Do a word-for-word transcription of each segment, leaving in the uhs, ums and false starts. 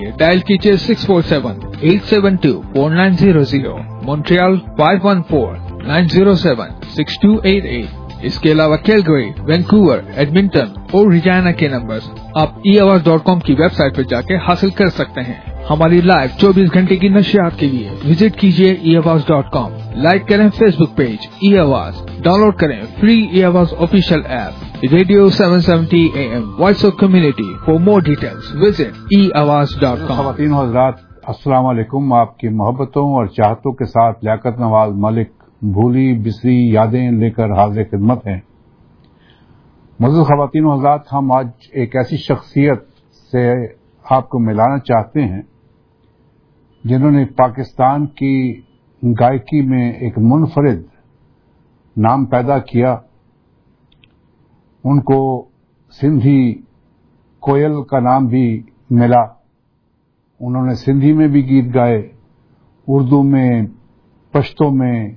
Dial कीजिए six four seven eight seven two four nine zero zero, Montreal five one four nine zero seven six two eight eight. इसके अलावा Calgary, Vancouver, Edmonton और रिजाना के numbers आप ई Awaz dot com की website पर जाके हासिल कर सकते हैं। हमारी लाइव चौबीस घंटे की नशियात के लिए विजिट कीजिए e Awaz dot com. Like करें Facebook page e Awaz, download करें free e Awaz official app radio seven seventy A M voice of community. For more details visit e Awaz dot com. ख़वातीन और हज़रात, अस्सलाम वालेकुम। आपकी मोहब्बतों और चाहतों के साथ लियाकत नवाज मलिक भूली बिसरी यादें लेकर हाजिर खिदमत हैं। मज़ीद ख़वातीन और हज़रात, हम आज एक ऐसी शख्सियत से आपको मिलाना चाहते हैं जिन्होंने पाकिस्तान की गायकी में एक मुनफरिद नाम पैदा किया। उनको सिंधी कोयल का नाम भी मिला। उन्होंने सिंधी में भी गीत गाए, उर्दू में, पश्तो में,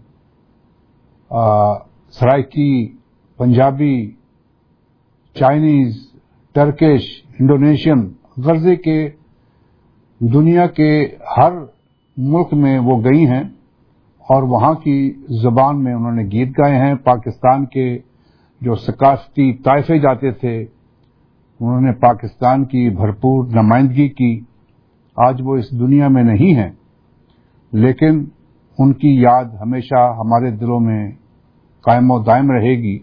Saraiki, Punjabi, Chinese, Turkish, Indonesian, गर्जे के दुनिया के हर मुल्क में वो गई हैं और वहां की जुबान में उन्होंने गीत गाए हैं। पाकिस्तान के जो सकाफती ताइफे जाते थे उन्होंने पाकिस्तान की भरपूर नुमाइंदगी की। आज वो इस दुनिया में नहीं हैं, लेकिन उनकी याद हमेशा हमारे दिलों में कायम और दायम रहेगी।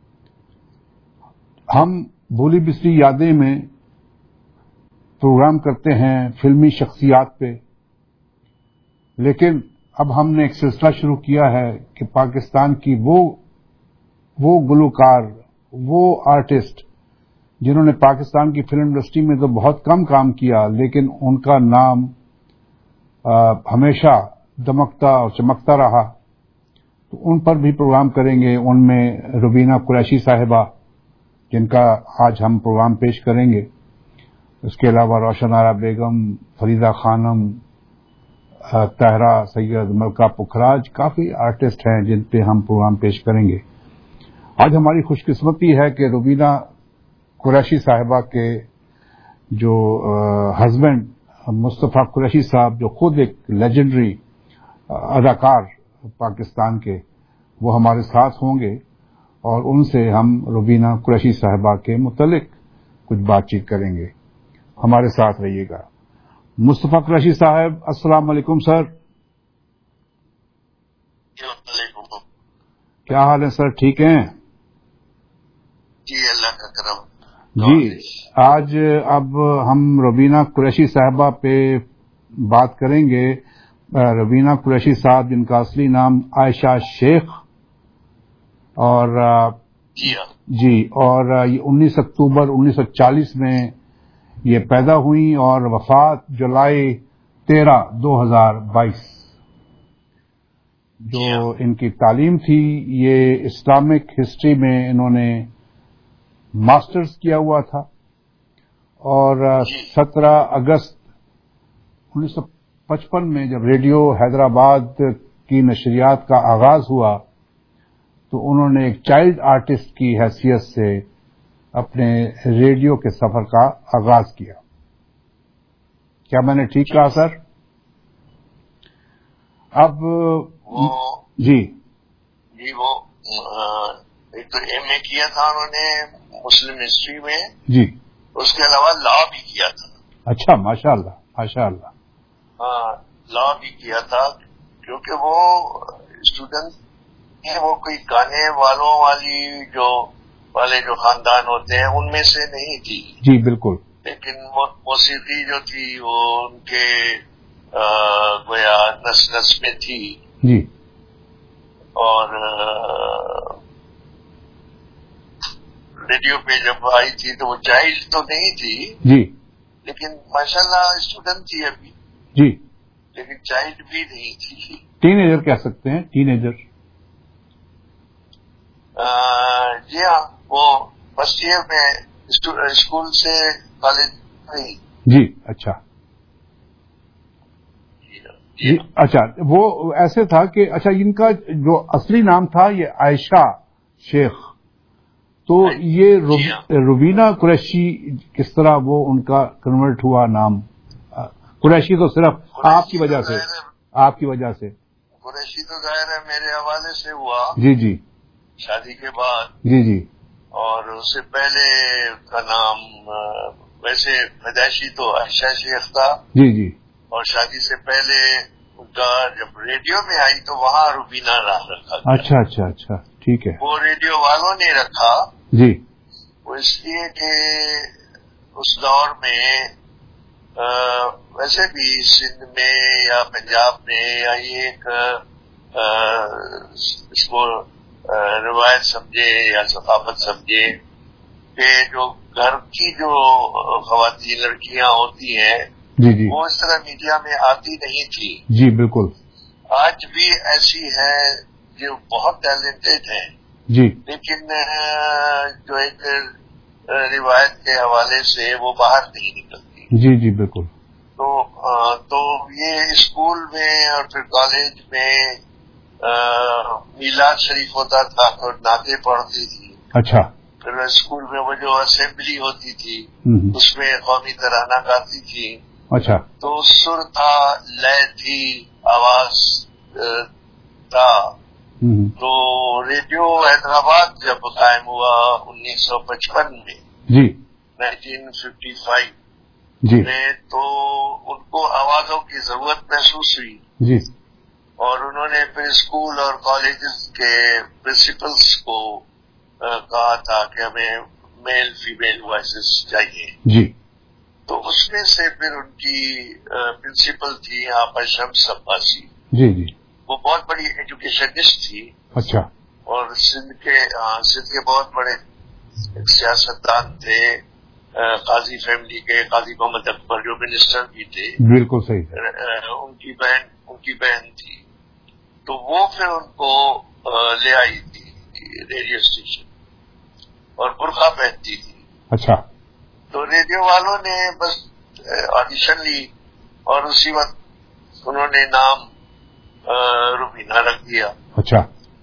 हम भूली बिसरी यादें में प्रोग्राम करते हैं फिल्मी शख्सियात पे, लेकिन अब हमने एक सिलसिला शुरू किया है कि पाकिस्तान की वो वो गुलकार, वो आर्टिस्ट जिन्होंने पाकिस्तान की फिल्म इंडस्ट्री में तो बहुत कम काम किया, लेकिन उनका नाम आ, हमेशा दमकता और चमकता रहा, तो उन पर भी प्रोग्राम करेंगे। उनमें रुबीना कुरैशी साहिबा, जिनका आज हम प्रोग्राम पेश करेंगे। उसके अलावा रोशन आरा बेगम, फरीदा खानम, तहरा सैयद, मलका पुखराज, काफी आर्टिस्ट हैं जिन पे हम प्रोग्राम पेश करेंगे। आज हमारी खुशकिस्मती है कि रुबीना कुरैशी साहिबा के जो हस्बैंड मुस्तफा कुरैशी साहब, जो खुद एक लेजेंडरी अदाकार पाकिस्तान के, वो हमारे साथ होंगे और उनसे हम रुबीना कुरैशी साहिबा के मुतल्लिक कुछ बातचीत करेंगे। हमारे साथ रहिएगा। मुस्तफा कुरैशी साहब, अस्सलाम वालेकुम सर। क्या हाल है सर, ठीक हैं? जी अल्लाह का करम। जी, आज अब हम रुबीना कुरैशी साहिबा पे बात करेंगे। रुबीना कुरैशी साहब, जिनका असली नाम आयशा शेख और जी, जी और ये उन्नीस अक्टूबर उन्नीस सौ चालीस में ये पैदा हुई और वफात जुलाई तेरह दो हजार बाईस। जो इनकी तालीम थी, ये इस्लामिक हिस्ट्री में इन्होंने मास्टर्स किया हुआ था और सत्रह अगस्त उन्नीस सौ पचपन में जब रेडियो हैदराबाद की नशरियात का आगाज हुआ तो उन्होंने एक चाइल्ड आर्टिस्ट की हैसियत से अपने रेडियो के सफर का आगाज किया। क्या मैंने ठीक कहा सर? अब वो जी जी वो एक तो एमए किया था उन्होंने मुस्लिम हिस्ट्री में जी, उसके अलावा लॉ भी किया था। अच्छा, माशाअल्लाह माशाअल्लाह। हाँ, लॉ भी किया था, क्योंकि वो स्टूडेंट वो कोई गाने वालों वाली जो वाले जो खानदान होते हैं उनमें से नहीं थी। जी बिल्कुल। लेकिन वो मौसीकी जो थी वो उनके गोया नस नस में थी जी। और रेडियो पे जब आई थी तो वो चाइल्ड तो नहीं थी जी, लेकिन माशाल्लाह स्टूडेंट थी अभी जी, लेकिन चाइल्ड भी नहीं थी। टीनेजर कह सकते हैं, टीनेजर। जी हाँ, वो फर्स्ट ईयर में स्कूल से कॉलेज नहीं। जी अच्छा जी, अच्छा वो ऐसे था कि अच्छा इनका जो असली नाम था ये आयशा शेख, तो ये रुबीना कुरैशी किस तरह वो उनका कन्वर्ट हुआ नाम قریشی تو صرف آپ کی وجہ سے آپ کی وجہ سے قریشی تو ظاہر ہے میرے حوالے سے ہوا. جی جی شادی کے بعد. جی جی. اور اس سے پہلے کا نام ویسے پیدائشی تو عائشہ شیخ تھا. جی جی. اور شادی سے پہلے ان کا جب ریڈیو میں آئی تو وہاں روبینہ نام رکھا گیا. اچھا اچھا اچھا ٹھیک ہے. وہ ریڈیو والوں نے رکھا. جی. وہ اس لیے کہ اس دور میں ویسے بھی سندھ میں یا پنجاب میں یا یہ ایک اس کو روایت سمجھے یا ثقافت سمجھے کہ جو گھر کی جو خواتین لڑکیاں ہوتی ہیں جی جی وہ اس طرح میڈیا میں آتی نہیں تھی. جی بالکل. آج بھی ایسی ہے جو بہت ٹیلنٹڈ ہیں جی لیکن جو ایک روایت کے حوالے سے وہ باہر نہیں نکلتی. جی جی بالکل. تو تو یہ اسکول میں اور پھر کالج میں میلاد شریف ہوتا تھا تو نعتیں پڑھتی تھی. اچھا. پھر اسکول میں وہ جو اسمبلی ہوتی تھی اس میں قومی ترانہ گاتی تھی. اچھا. تو سر تھا، لے تھی، آواز تھا. تو ریڈیو حیدرآباد جب قائم ہوا انیس سو پچپن میں جی نائنٹین ففٹی فائیو جی میں تو ان کو آوازوں کی ضرورت محسوس ہوئی. جی. اور انہوں نے پھر اسکول اور کالجز کے پرنسپلس کو کہا تھا کہ ہمیں میل فیمیل وائسز چاہیے. جی. تو اس میں سے پھر ان کی پرنسپل تھی آپا شمس عباسی. جی جی. وہ بہت بڑی ایجوکیشنسٹ تھی. اچھا. اور سندھ کے سندھ کے بہت بڑے سیاستدان تھے. قاضی فیملی کے قاضی محمد اکبر جو منسٹر بھی تھے. بالکل صحیح. ان کی بہن ان کی بہن تھی. تو وہ پھر ان کو لے آئی تھی ریڈیو اسٹیشن اور برقع پہنتی تھی. اچھا. تو ریڈیو والوں نے بس آڈیشن لی اور اسی وقت انہوں نے نام روبینہ رکھ دیا. اچھا.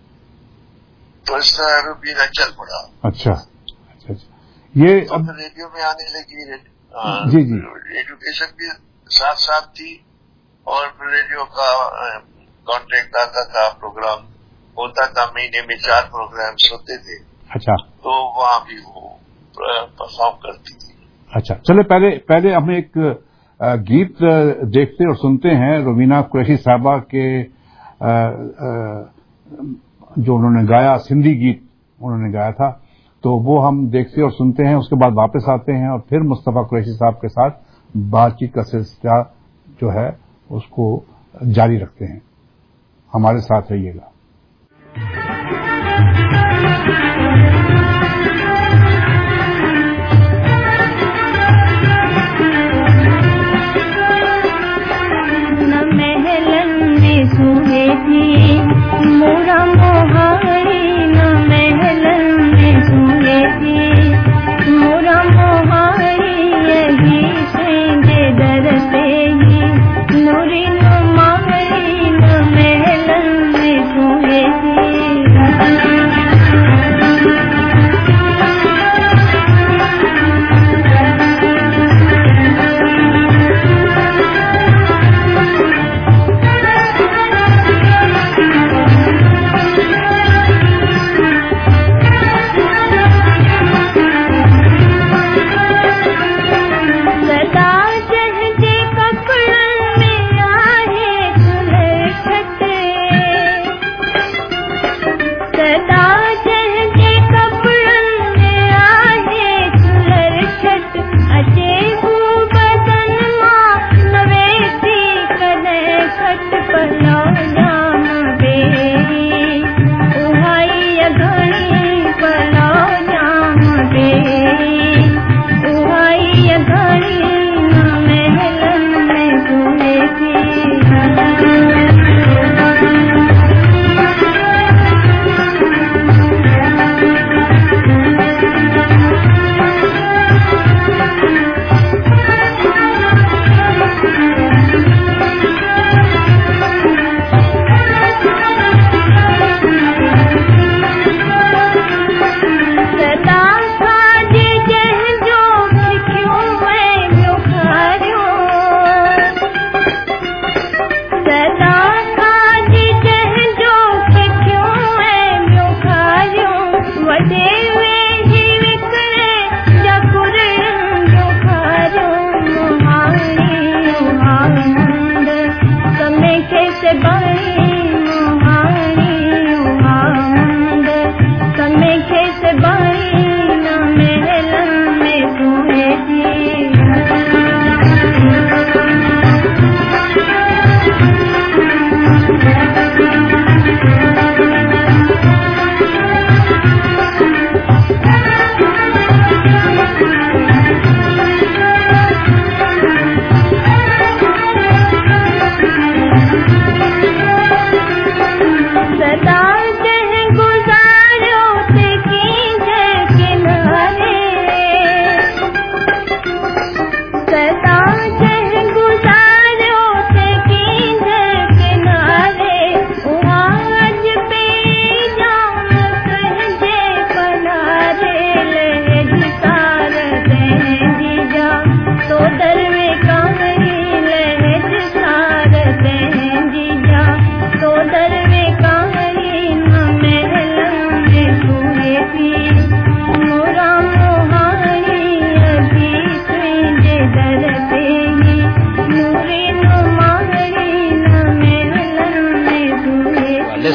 تو اس طرح روبینہ چل پڑا. اچھا اچھا اچھا. یہ اب ریڈیو میں آنے لگی. جی جی. ایجوکیشن بھی ساتھ ساتھ تھی اور ریڈیو کا کانٹریکٹ آتا تھا، پروگرام ہوتا تھا، مہینے میں چار پروگرامس ہوتے تھے. اچھا. تو وہاں بھی وہ پرفارم کرتی تھی. اچھا چلے پہلے پہلے ہم ایک گیت دیکھتے اور سنتے ہیں روبینہ قریشی صاحبہ کے جو انہوں نے گایا سندھی گیت انہوں نے گایا تھا، تو وہ ہم دیکھتے اور سنتے ہیں. اس کے بعد واپس آتے ہیں اور پھر مصطفیٰ قریشی صاحب کے ساتھ بات چیت کا سلسلہ جو ہے اس کو جاری رکھتے ہیں. ہمارے ساتھ رہیے گا.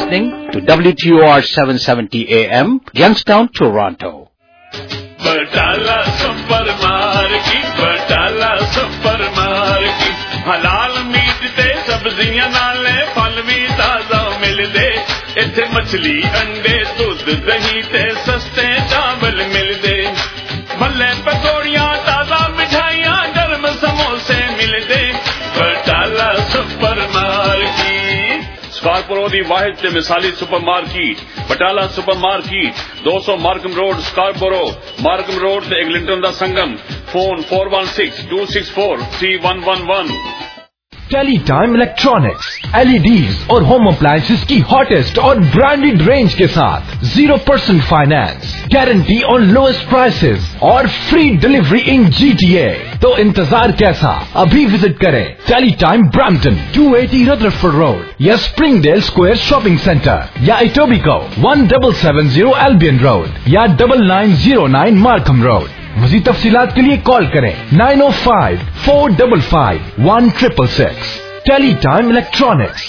listening to W T O R seven seventy A M, Youngstown, Toronto. Batala supermarket Batala supermarket حلال میٹ تے سبزیاں نالے پھل بھی تازہ ملدے ایتھے مچھلی انڈے دودھ دہی تے سستے چاول ملدے بھلے پکوڑیاں تازہ مٹھائیاں گرم سموسے ملدے بٹالہ سپر مارکیٹ سکارپورو دی واحد تے مثالی supermarket Batala supermarket دو سو Markham road Scarborough Markham road تے ایگلنٹن دا سنگم phone four one six two six four three one one one tele time electronics L E Ds اور ہوم اپلائنسز کی ہاٹسٹ اور برانڈیڈ رینج کے ساتھ zero percent finance guarantee on lowest prices اور free delivery in G T A. تو انتظار کیسا؟ ابھی وزٹ کریں tele time Brampton to eighty Rutherford road یا Springdale square shopping centre یا Etobicoke one double seven zero Albion road یا double nine zero nine Markham road. مزید تفصیلات کے لیے کال کریں nine O five four double five one triple six. Tele time electronics.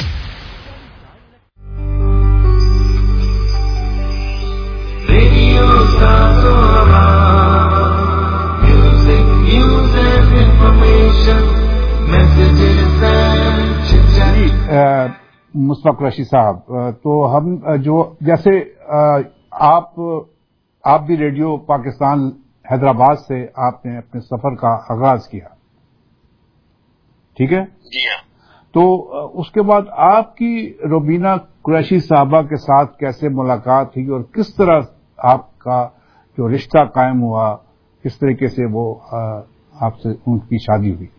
Mustafa Qureshi صاحب، تو ہم جو جیسے آپ آپ بھی ریڈیو پاکستان حیدرآباد سے آپ نے اپنے سفر کا آغاز کیا، ٹھیک ہے؟ جی ہاں. تو اس کے بعد آپ کی روبینہ قریشی صاحبہ کے ساتھ کیسے ملاقات ہوئی اور کس طرح آپ کا جو رشتہ قائم ہوا، کس طریقے سے وہ آپ سے ان کی شادی ہوئی؟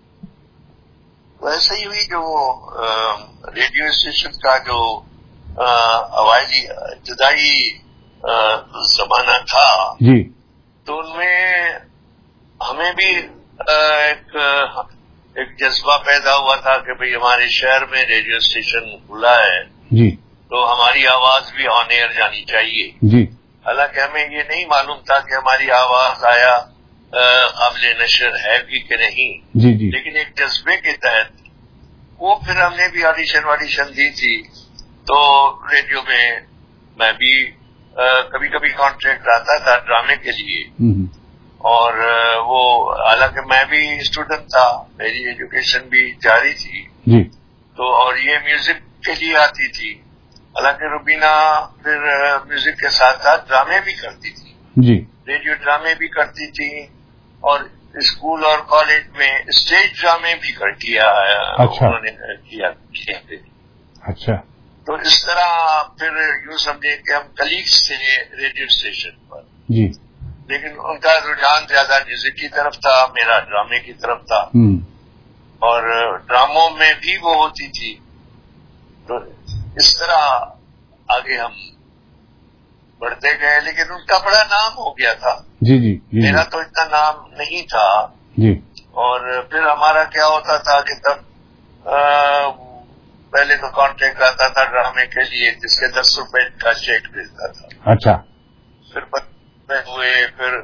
ویسے ہی ہوئی جو ریڈیو اسٹیشن کا جو اوائلی ابتدائی زمانہ تھا، جی، تو ان میں ہمیں بھی ایک ایک جذبہ پیدا ہوا تھا کہ بھئی ہمارے شہر میں ریڈیو اسٹیشن کھلا ہے، جی، تو ہماری آواز بھی آن ایئر جانی چاہیے. جی. حالانکہ ہمیں یہ نہیں معلوم تھا کہ ہماری آواز آیا قابل نشر ہے بھی کہ نہیں. جی جی. لیکن ایک جذبے کے تحت وہ پھر ہم نے بھی آڈیشن واڈیشن دی تھی، تو ریڈیو میں میں بھی کبھی کبھی کانٹریکٹ آتا تھا ڈرامے کے لیے، اور وہ حالانکہ میں بھی اسٹوڈنٹ تھا، میری ایجوکیشن بھی جاری تھی، جی، تو اور یہ میوزک کے لیے آتی تھی. حالانکہ روبینہ پھر میوزک کے ساتھ ساتھ ڈرامے بھی کرتی تھی، جی، ریڈیو ڈرامے بھی کرتی تھی، اور اسکول اور کالج میں اسٹیج ڈرامے بھی کر کیا انہوں نے کیا تھے. اچھا. تو اس طرح پھر یوں سمجھے کہ ہم کلیگس تھے ریڈیو اسٹیشن پر. جی. لیکن ان کا رجحان زیادہ میوزک کی طرف تھا، میرا ڈرامے کی طرف تھا، اور ڈراموں میں بھی وہ ہوتی تھی. تو اس طرح آگے ہم بڑھتے گئے، لیکن ان کا بڑا نام ہو گیا تھا. جی جی. میرا تو اتنا نام نہیں تھا. جی. اور پھر ہمارا کیا ہوتا تھا کہ تب پہلے تو کانٹریکٹ آتا تھا ڈرامے کے لیے جس کے دس روپے کا چیک ملتا تھا. اچھا. پھر ہوئے، پھر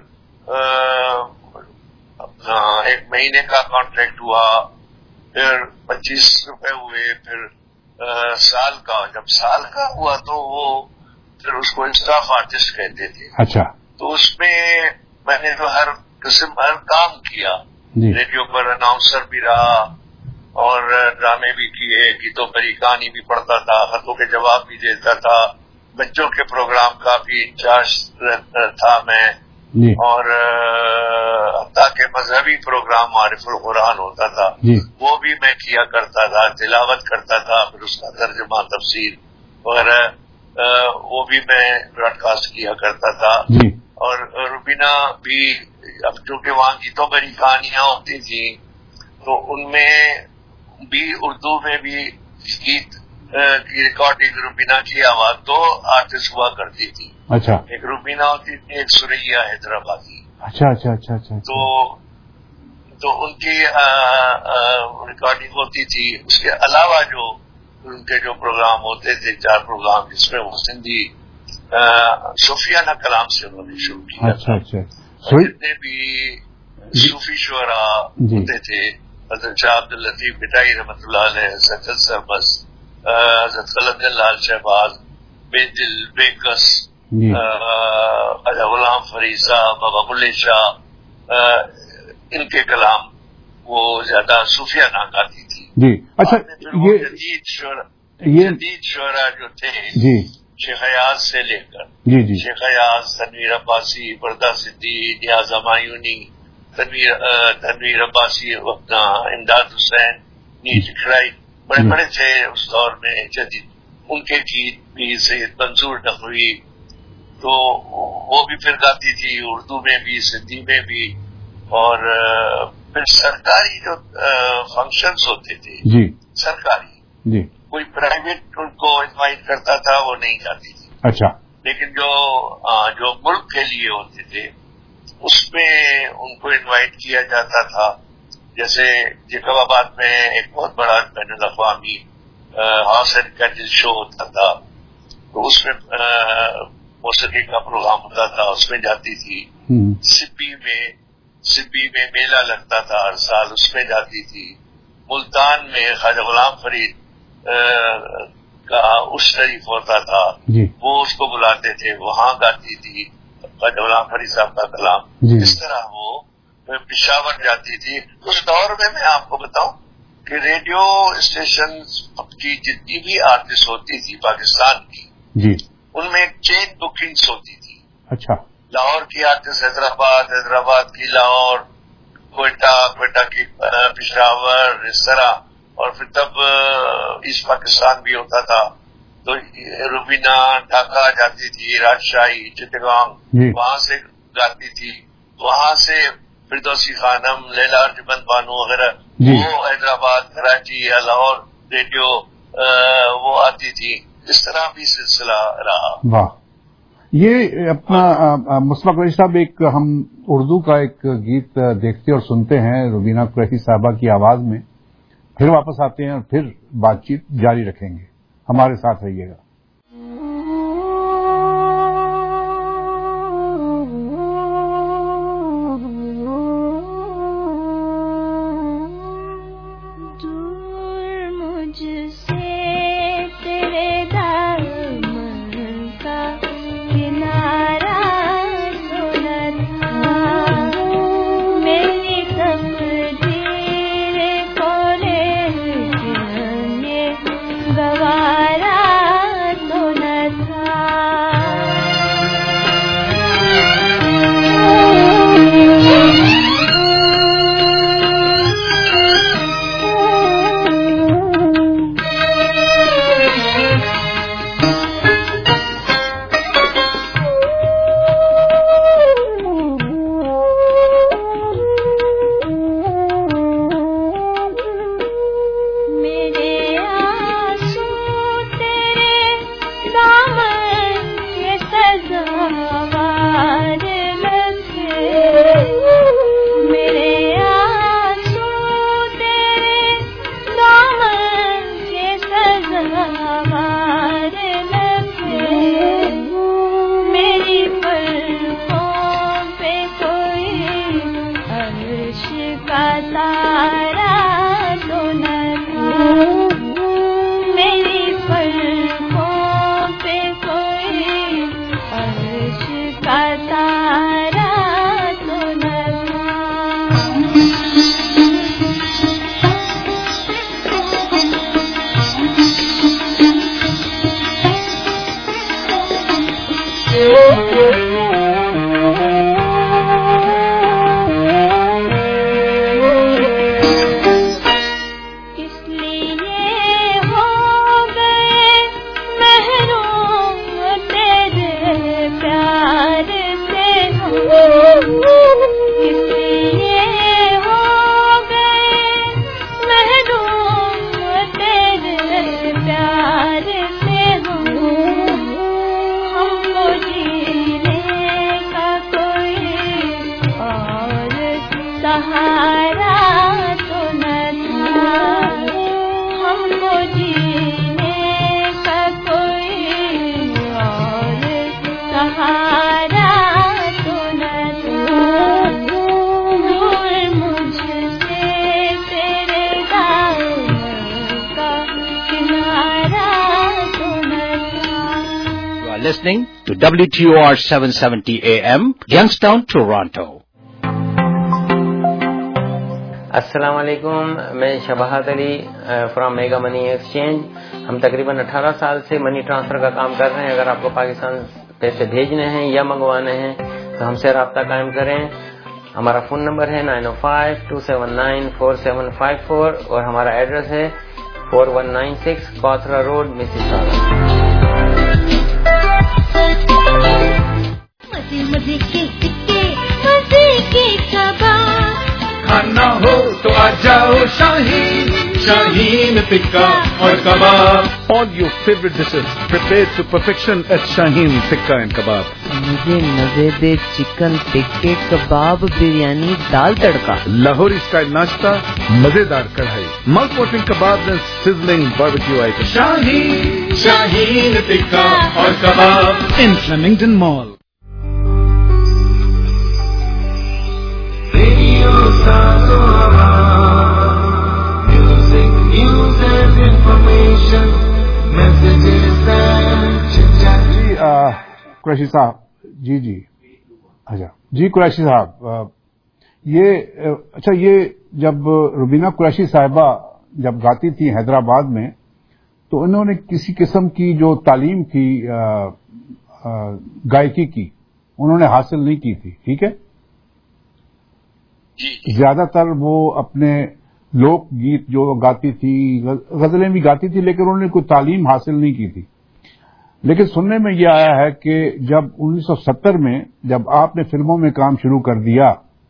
اپنا ایک مہینے کا کانٹریکٹ ہوا، پھر پچیس روپے ہوئے، پھر سال کا. جب سال کا ہوا تو وہ پھر اس کو اسٹاف آرٹسٹ کہتے تھے. اچھا. تو اس میں میں نے جو ہر قسم ہر کام کیا، ریڈیو پر اناؤنسر بھی رہا اور ڈرامے بھی کیے، گیتوں پر ہی کہانی بھی پڑھتا تھا، خطوں کے جواب بھی دیتا تھا، بچوں کے پروگرام کا بھی انچارج تھا میں، اور تاکہ مذہبی پروگرام معرف القرآن ہوتا تھا وہ بھی میں کیا کرتا تھا، تلاوت کرتا تھا، پھر اس کا ترجمہ تفسیر وغیرہ وہ بھی میں براڈ کاسٹ کیا کرتا تھا. اور روبینہ بھی اب چونکہ وہاں گیتوں بھری کہانیاں ہوتی تھیں تو ان میں بھی اردو میں بھی گیت کی ریکارڈنگ روبینہ کی آواز دو آرٹسٹ ہوا کرتی تھی. اچھا. ایک روبینہ ہوتی تھی، ایک سریا حیدرآبادی. اچھا اچھا اچھا اچھا. تو تو ان کی ریکارڈنگ ہوتی تھی. اس کے علاوہ جو ان کے جو پروگرام ہوتے تھے، چار پروگرام جس میں وہ سندھی صوفیانہ کلام سے انہوں نے شروع کیا. اچھا اچھا. جتنے بھی صوفی شعراء ہوتے تھے، حضرت شاہ عبد اللطیف بٹائی رحمۃ اللہ علیہ، سجد سرمس، حضرت قلندر لال شہباز، بے دل، بے کس، غلام فرید صاحب، بابا بلے شاہ، ان کے کلام وہ زیادہ صوفیانہ گاتی تھی. جی اچھا، یہ جدید شعرا یہ جدید شعرا جو تھے جی شیخ ایاز سے لے کر جی جی شیخ ایاز، تنویر عباسی، بردا صدیقی، نیاز ہمایونی، تنویر تنویر عباسی، اپنا امداد حسین، نیچ کھڑائی، بڑے بڑے تھے اس دور میں جدید. ان کے گیت بھی، سید منظور نقوی، تو وہ بھی پھر گاتی تھی اردو میں بھی، سندھی میں بھی. اور پھر سرکاری جو فنکشنز ہوتے تھے جی سرکاری، جی کوئی پرائیویٹ ان کو انوائٹ کرتا تھا وہ نہیں جاتی تھی. اچھا. لیکن جو جو ملک کے لیے ہوتے تھے اس میں ان کو انوائٹ کیا جاتا تھا. جیسے جیکب آباد میں ایک بہت بڑا بین الاقوامی ہارس اینڈ کیٹل شو ہوتا تھا، تو اس میں موسیقی کا پروگرام ہوتا تھا، اس میں جاتی تھی. سپی میں سپی میں میلہ لگتا تھا ہر سال، اس میں جاتی تھی. ملتان میں خواجہ غلام فرید کا اس شریف ہوتا تھا، وہ اس کو بلاتے تھے، وہاں گاتی تھی خواجہ غلام فرید صاحب کا کلام. اس طرح وہ پشاور جاتی تھی. اس دور میں میں آپ کو بتاؤں کہ ریڈیو اسٹیشن کی جتنی بھی آرٹسٹ ہوتی تھی پاکستان کی، جی ان میں چین بکنگس ہوتی تھی. اچھا. لاہور کی آرٹسٹ حیدرآباد، حیدرآباد کی لاہور، کوئٹہ، کوئٹہ کی پشاور، اس طرح. اور پھر تب ایسٹ پاکستان بھی ہوتا تھا، تو روبینہ ڈھاکہ جاتی تھی، راجشاہی، چٹگانگ، وہاں سے گاتی تھی. وہاں سے فردوسی خانم، لیلا ارجمند بانو وغیرہ وہ حیدرآباد، کراچی یا لاہور ریڈیو وہ آتی تھی. اس طرح بھی سلسلہ رہا. واہ. یہ اپنا مصطفیٰ قریشی صاحب، ایک ہم اردو کا ایک گیت دیکھتے اور سنتے ہیں روبینہ قریشی صاحبہ کی آواز میں، پھر واپس آتے ہیں اور پھر بات چیت جاری رکھیں گے. ہمارے ساتھ رہیے گا. listening to W T O R seven seventy A M, Youngstown, Toronto. السلام علیکم، میں Shabahat Ali from mega money exchange. ہم تقریباً اٹھارہ سال سے منی ٹرانسفر کا کام کر رہے ہیں. اگر آپ کو پاکستان پیسے بھیجنے ہیں یا منگوانے ہیں تو ہم سے رابطہ قائم کریں. ہمارا فون نمبر ہے nine O five two seven nine four seven five four اور ہمارا ایڈریس ہے four one nine six Cawthra road, Mississauga. مزے کے سکے مزے کے کباب، کھانا ہو تو آ جاؤ شاہین، شاہین ٹکا اور کباب. All your favorite dishes prepared to perfection at Shaheen Tikka and Kebab. مجھے مزے دے چکن ٹکے کباب، بریانی، دال تڑکا. Lahori style nashta, مزیدار کڑھائی. Mouth watering kebabs and sizzling barbecue items. شاہین شاہین ٹکا اور کباب In Flemington Mall. جی قریشی صاحب، جی جی اچھا جی قریشی صاحب، یہ اچھا یہ جب روبینہ قریشی صاحبہ جب گاتی تھی حیدرآباد میں تو انہوں نے کسی قسم کی جو تعلیم تھی گائیکی کی انہوں نے حاصل نہیں کی تھی، ٹھیک ہے؟ زیادہ تر وہ اپنے لوک گیت جو گاتی تھی، غزلیں بھی گاتی تھی، لیکن انہوں نے کوئی تعلیم حاصل نہیں کی تھی. لیکن سننے میں یہ آیا ہے کہ جب انیس سو ستر میں جب آپ نے فلموں میں کام شروع کر دیا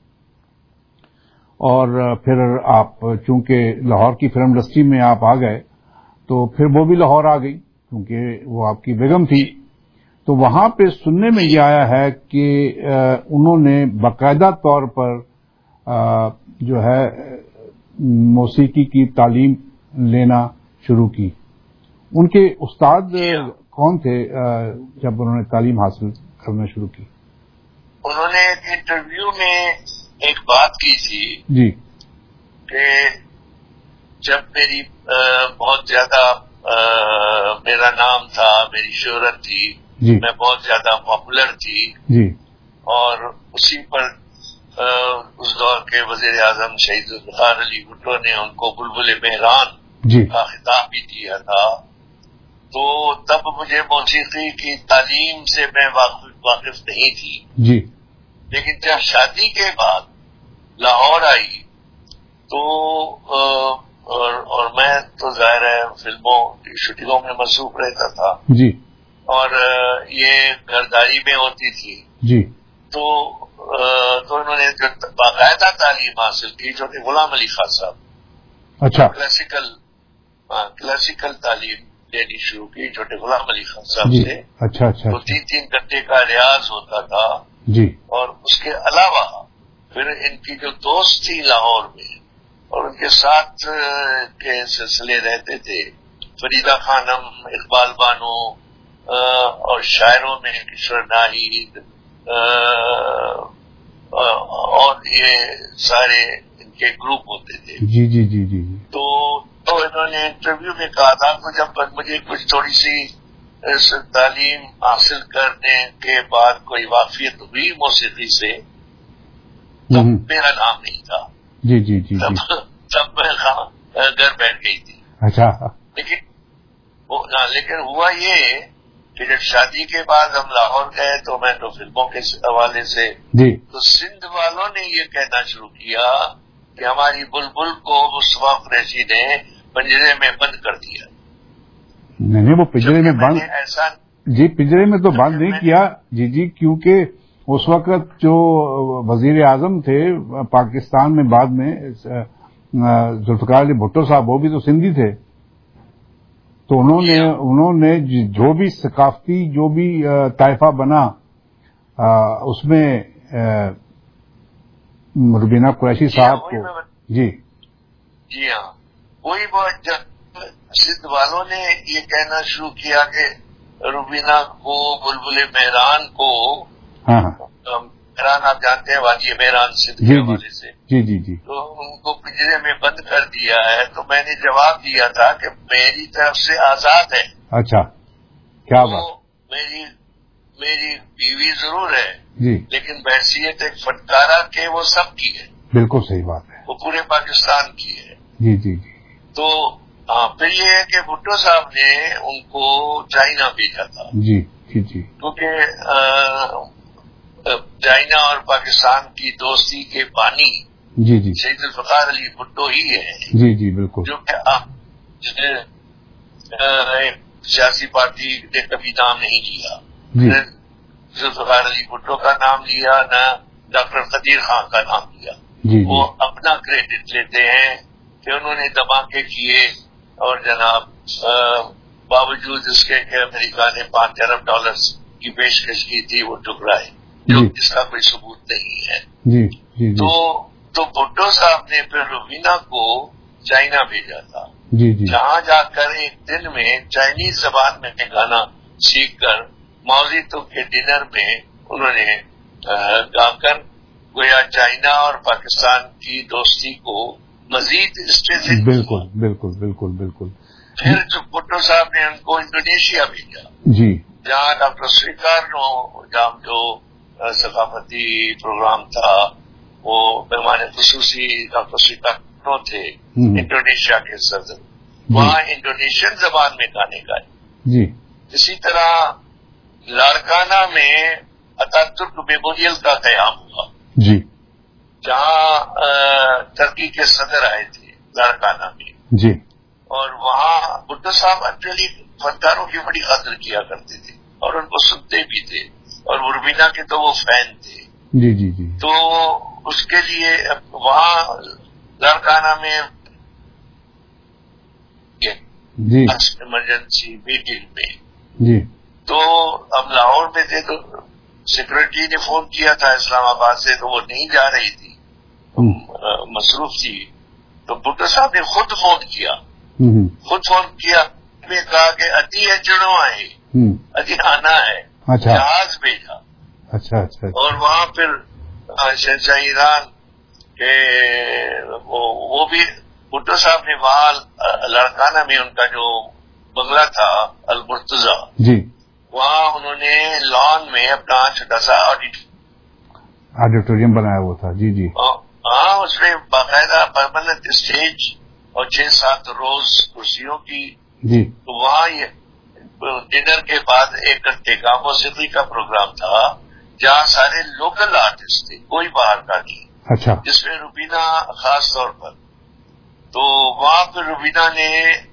اور پھر آپ چونکہ لاہور کی فلم انڈسٹری میں آپ آ گئے تو پھر وہ بھی لاہور آ گئی کیونکہ وہ آپ کی بیگم تھی، تو وہاں پہ سننے میں یہ آیا ہے کہ انہوں نے باقاعدہ طور پر جو ہے موسیقی کی تعلیم لینا شروع کی. ان کے استاد کون تھے جب انہوں نے تعلیم حاصل کرنا شروع کی؟ انہوں نے ایک انٹرویو میں ایک بات کی تھی جی کہ جب میری بہت زیادہ میرا نام تھا، میری شہرت تھی، جی میں بہت زیادہ پاپولر تھی، جی اور اسی پر اس دور کے وزیر اعظم شہید ذوالفقار علی بھٹو نے ان کو بلبل مہران جی کا خطاب بھی دیا تھا. تو تب مجھے موسیقی کی تعلیم سے میں واقف نہیں تھی، جی لیکن جب شادی کے بعد لاہور آئی تو اور, اور میں تو ظاہر ہے فلموں کی شوٹنگوں میں مصروف رہتا تھا جی اور یہ گھرداری میں ہوتی تھی، جی تو تو انہوں نے جو باقاعدہ تعلیم حاصل کی جو کہ غلام علی خان صاحب، اچھا کلاسیکل کلاسیکل تعلیم لینی شروع کی چھوٹے غلام علی خان صاحب جی سے. اچھا اچھا تو تین تین گھنٹے کا ریاض ہوتا تھا. جی اور اس کے علاوہ پھر ان کی جو دوست تھی لاہور میں اور ان کے ساتھ کے سلسلے رہتے تھے، فریدہ خانم، اقبال بانو اور شاعروں میں کشور ناہید اور یہ سارے ان کے گروپ ہوتے تھے. جی جی جی جی تو تو انہوں نے انٹرویو میں کہا تھا کہ جب مجھے کچھ تھوڑی سی تعلیم حاصل کرنے کے بعد کوئی واقفیت ہوئی موسیقی سے تو میرا نام نہیں تھا. جی جی جی تب میں گھر بیٹھ گئی تھی. اچھا لیکن لیکن ہوا یہ کہ جب شادی کے بعد ہم لاہور گئے تو میں تو فلموں کے حوالے سے جی تو سندھ والوں نے یہ کہنا شروع کیا کہ ہماری بلبل کو مصطفیٰ قریشی نے پنجرے میں بند کر دیا. نہیں نہیں وہ پنجرے میں بند ایسا جی پنجرے میں تو بند نہیں کیا جی جی کیونکہ اس وقت جو وزیر اعظم تھے پاکستان میں بعد میں ذوالفقار علی بھٹو صاحب، وہ بھی تو سندھی تھے، تو انہوں نے انہوں نے جو بھی ثقافتی جو بھی طائفہ بنا اس میں روبینہ قریشی صاحب کو جی جی ہاں وہی بات جب سندھ والوں نے یہ کہنا شروع کیا کہ روبینہ کو، بلبل مہران کو، ہاں ہاں مہران آپ جانتے ہیں وادی مہران سندھ کے حوالے سے، جی جی جی تو ان کو پنجرے میں بند کر دیا ہے. تو میں نے جواب دیا تھا کہ میری طرف سے آزاد ہے. اچھا کیا بات؟ میری میری بیوی ضرور ہے جی لیکن بحثیت ایک فنکارہ کے وہ سب کی ہے. بالکل صحیح بات ہے. وہ پورے پاکستان کی ہے. جی جی جی. تو ہاں پھر یہ ہے کہ بھٹو صاحب نے ان کو چائنا بھیجا تھا. جی جی جی. کیونکہ چائنا اور پاکستان کی دوستی کے بانی جی جی سید الفقار علی بھٹو ہی ہے. جی جی بالکل. جو کہ آپ سیاسی پارٹی نے کبھی نام نہیں لیا. جی. ذوالفقار علی بھٹو کا نام لیا نہ ڈاکٹر قدیر خان کا نام لیا. جی وہ اپنا کریڈٹ لیتے ہیں کہ انہوں نے دھماکے کیے اور جناب باوجود اس کے کہ امریکہ نے پانچ ارب ڈالرز کی پیشکش کی تھی وہ ٹکرائے جو اس کا کوئی ثبوت نہیں ہے. جی جی. تو تو بھٹو صاحب نے پھر روبینہ کو چائنا بھیجا تھا. جی جی. جہاں جا کر ایک دن میں چائنیز زبان میں گانا سیکھ کر ماوزی تک کے ڈنر میں انہوں نے گا کر گویا چائنا اور پاکستان کی دوستی کو مزید اسٹریسن. بالکل بالکل بالکل بالکل. پھر جو بھٹو صاحب نے ان کو انڈونیشیا بھیجا. جی. جہاں ڈاکٹر سریکارنو جہاں جو ثقافتی پروگرام تھا وہ مہمان خصوصی ڈاکٹر سریکارنو تھے انڈونیشیا کے صدر. وہاں انڈونیشین زبان میں گانے گائے. جی. اسی طرح لاڑکانہ میں اتاترک میموریل کا قیام ہوا. جی. جہاں ترکی کے صدر آئے تھے لاڑکانہ میں. جی. اور وہاں بھٹو صاحب ایکچولی فنکاروں کی بڑی قدر کیا کرتے تھے اور ان کو سنتے بھی تھے اور روبینہ کے تو وہ فین تھے. جی جی جی. تو اس کے لیے وہاں لاڑکانہ میں جی ایمرجنسی میٹنگ میں جی. تو ہم لاہور میں تھے تو سیکورٹی نے فون کیا تھا اسلام آباد سے تو وہ نہیں جا رہی تھی مصروف تھی. تو بھٹو صاحب نے خود فون کیا خود فون کیا میں کہا کہ ادھی اچڑوں آئے ادھی آنا ہے. جہاز بھیجا. اچھا اچھا. اور وہاں پھر شہنشاہ ایران کے وہ بھی بھٹو صاحب نے وہاں لاڑکانہ میں ان کا جو بنگلہ تھا المرتضی جی وہاں انہوں نے لان میں اپنا چھوٹا سا آڈیٹوریم بنایا ہوا تھا. جی جی. ہاں اس میں باقاعدہ پرماننٹ اسٹیج اور چھ سات روز کرسیوں کی. جی. تو وہاں ڈنر کے بعد ایک گھنٹے کا موسیقی کا پروگرام تھا جہاں سارے لوکل آرٹسٹ تھے کوئی باہر کا نہیں. اچھا. جس میں روبینہ خاص طور پر. تو وہاں پہ روبینہ نے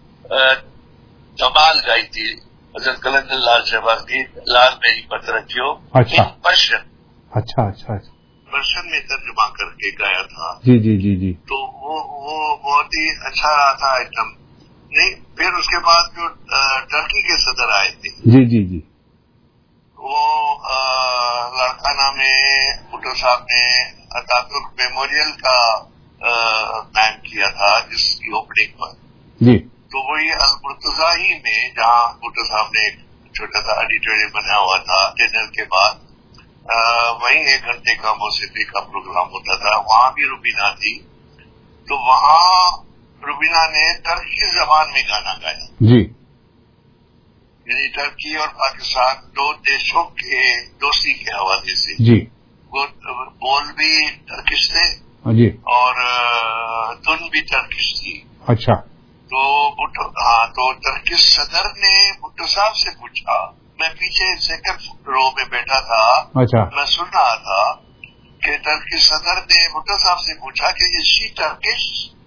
کمال گائی تھی حضرت کلندر لال شہباز کی لال میری پت رکھیو. اچھا. پرشن. اچھا اچھا اچھا. پرشن میں ترجمہ کر کے گایا تھا. جی جی جی جی. تو وہ وہ بہت ہی اچھا رہا تھا ایک دم. نہیں پھر اس کے بعد جو ٹرکی کے صدر آئے تھے. جی جی جی. وہ لاڑکانہ میں بھٹو صاحب نے اتاترک میموریل کا قائم کیا تھا جس کی اوپننگ پر. جی. تو وہی المرتضی ہی میں جہاں بھٹو صاحب نے ایک چھوٹا سا آڈیٹوریم بنایا ہوا تھا ڈنر کے بعد وہیں ایک گھنٹے کا موسیقی کا پروگرام ہوتا تھا. وہاں بھی روبینہ تھی. تو وہاں روبینہ نے ترکی زبان میں گانا گایا. جی. یعنی ٹرکی اور پاکستان دو دیشوں کے دوستی کے حوالے سے. جی. بول بھی ٹرکش تھے جی. اور دھن بھی ٹرکش تھی. اچھا. تو بھٹو ہاں تو ترکش صدر نے بھٹو صاحب سے پوچھا. میں پیچھے سیکنڈ رو میں بیٹھا تھا. اچھا. میں سن رہا تھا کہ ترکش صدر نے بھٹو صاحب سے پوچھا کہ یہ she Turkish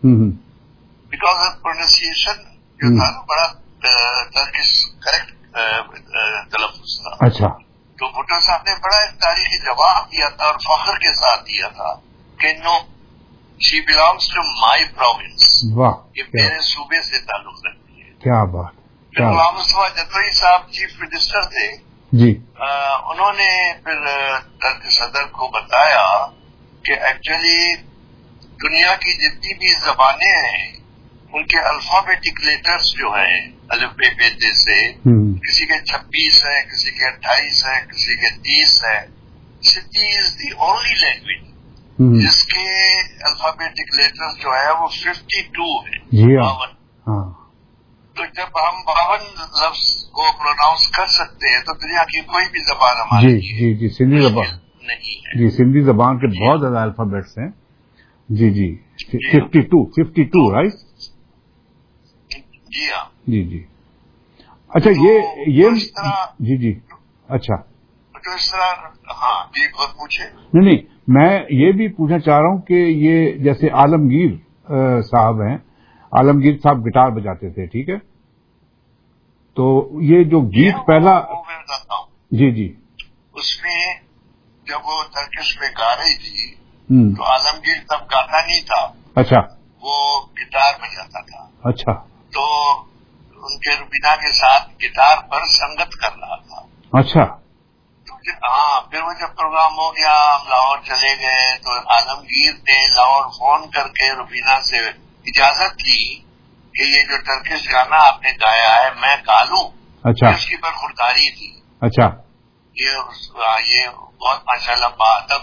because of pronunciation جو تھا نا بڑا ترکش کریکٹ تلفظ تھا. اچھا. تو بھٹو صاحب نے بڑا ایک تاریخی جواب دیا تھا اور فخر کے ساتھ دیا تھا کہ no she belongs to my province. واہ. یہ میرے صوبے سے تعلق رکھتی ہے. کیا بات. پھر غلام مصطفیٰ جتوئی صاحب چیف منسٹر تھے. جی. انہوں نے پھر ترک صدر کو بتایا کہ ایکچولی دنیا کی جتنی بھی زبانیں ہیں ان کے الفابیٹک لیٹرز جو ہیں الف بے بے تے سے کسی کے چھبیس ہیں کسی کے اٹھائیس ہیں کسی کے تیس ہیں. Sindhi is the only language جس کے الفابیٹک لیٹرز جو ہے وہ ففٹی ٹو ہے. جی. ہاں. تو جب ہم باون لفظ کو پروناؤنس کر سکتے ہیں تو دنیا کی کوئی بھی زبان ہماری جی جی جی سندھی زبان نہیں ہے. جی سندھی زبان کے بہت زیادہ الفابیٹس ہیں. جی جی fifty two fifty two right. جی ہاں جی جی. اچھا یہ یہ جی جی اچھا تو اس طرح ہاں جی بہت پوچھے. نہیں نہیں میں یہ بھی پوچھنا چاہ رہا ہوں کہ یہ جیسے عالمگیر صاحب ہیں، عالمگیر صاحب گٹار بجاتے تھے، ٹھیک ہے، تو یہ جو گیت پہلا جی جی اس میں جب وہ ترکش میں گا رہی تھی تو عالمگیر تب گاتا نہیں تھا. اچھا. وہ گٹار بجاتا تھا. اچھا. تو ان کے روبینہ کے ساتھ گٹار پر سنگت کر رہا تھا. اچھا. ہاں پھر وہ جب پروگرام ہو گیا ہم لاہور چلے گئے تو عالمگیر نے لاہور فون کر کے روبینہ سے اجازت لی کہ یہ جو ٹرکش گانا آپ نے گایا ہے میں گا لوں. اچھا. اس کی برخورداری تھی. اچھا. یہ یہ بہت ماشاء اللہ بادب